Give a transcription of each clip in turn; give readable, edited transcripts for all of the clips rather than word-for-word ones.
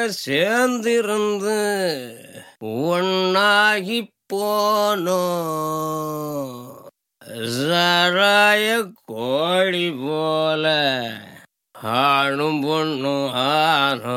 சேர்ந்திருந்து ஒன்னாகி போனோ சாராய கோழி போல ஆணும் பொண்ணும் ஆனோ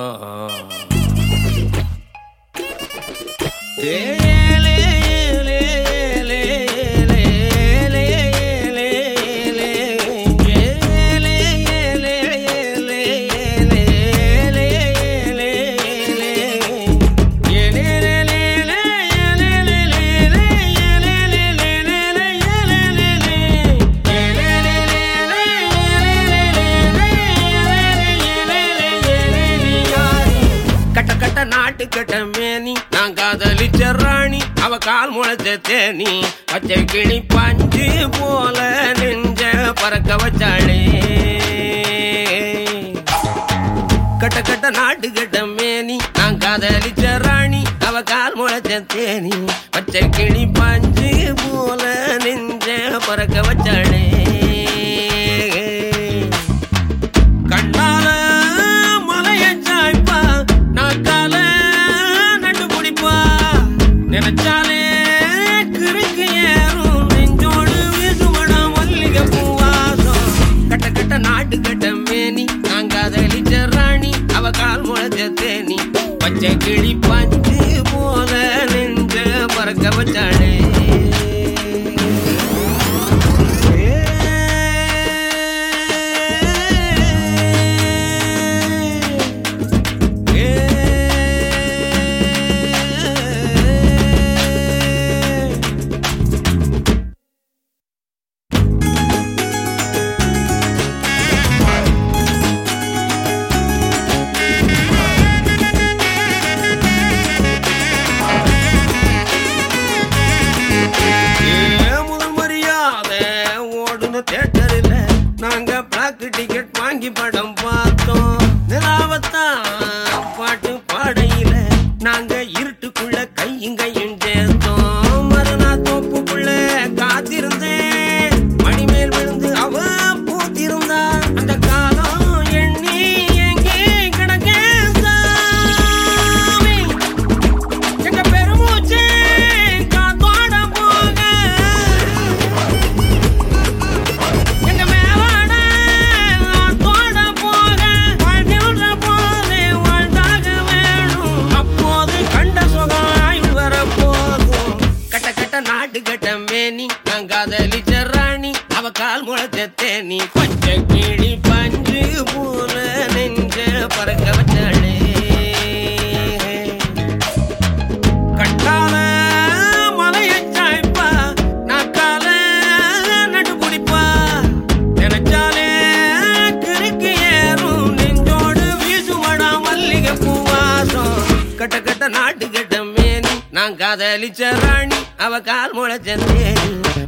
நாட்டு கட்ட மேனி நான் காதலிச்ச ராணி அவ கால் முளைச்ச தேனி பச்சை கிளி பஞ்சு போல நெஞ்ச பறக்க வச்சாளே கட்ட கட்ட நாட்டு கட்ட மேனி நான் காதலிச்ச ராணி அவ கால் முளைச்ச தேனி பச்சை கிளி பஞ்சு போல நெஞ்ச பறக்க வச்சாளே கண்ணால மலைய சாய்ப்பா நாக்கால நினைச்சாலே கிறுக்கு ஏறும் நெஞ்சோடு வீசுமடா மல்லிகை பூவாசம் கட்ட கட்ட நாட்டு கட்ட மேனி நான் காதலிச்ச ராணி அவ கால் முளைச்ச தேனி பச்சை கிளி பஞ்சு போல நெஞ்ச பறக்க வச்சாளே தியேட்டரில் நாங்க பிளாக் டிக்கெட் வாங்கி படம் பார்த்தோம் நிலாவத்தான் பாட்டு பாடையில நாங்க இருட்டுக்குள்ள கையும் கையும் சேர்த்தோம் மறுநாள் தோப்புக்குள்ள காத்திருந்தேன் மணிமேல் விழுந்து அவ பூத்திருந்தா அந்த காலம் எண்ணி எங்கே கிடக்கே எங்க பெருமூச்சு காத்தோட போக நாட்டு கட்ட மேனி நான் காதலிச்ச ராணி அவ கால் முளைச்ச தேனி பச்சை கிளி பஞ்சு போல நெஞ்ச பறக்க வச்சாளே கட்டால மலைய சாய்ப்பா நாக்கால நட்டு பிடிப்பா நினைச்சாலே கிறுக்கு ஏறும் நெஞ்சோடு வீசுமடா மல்லிகை பூவாசம் கட்ட கட்ட நாட்டு கட்ட மேனி நான் காதலிச்ச ராணி அவ கால் முளைச்ச தேனி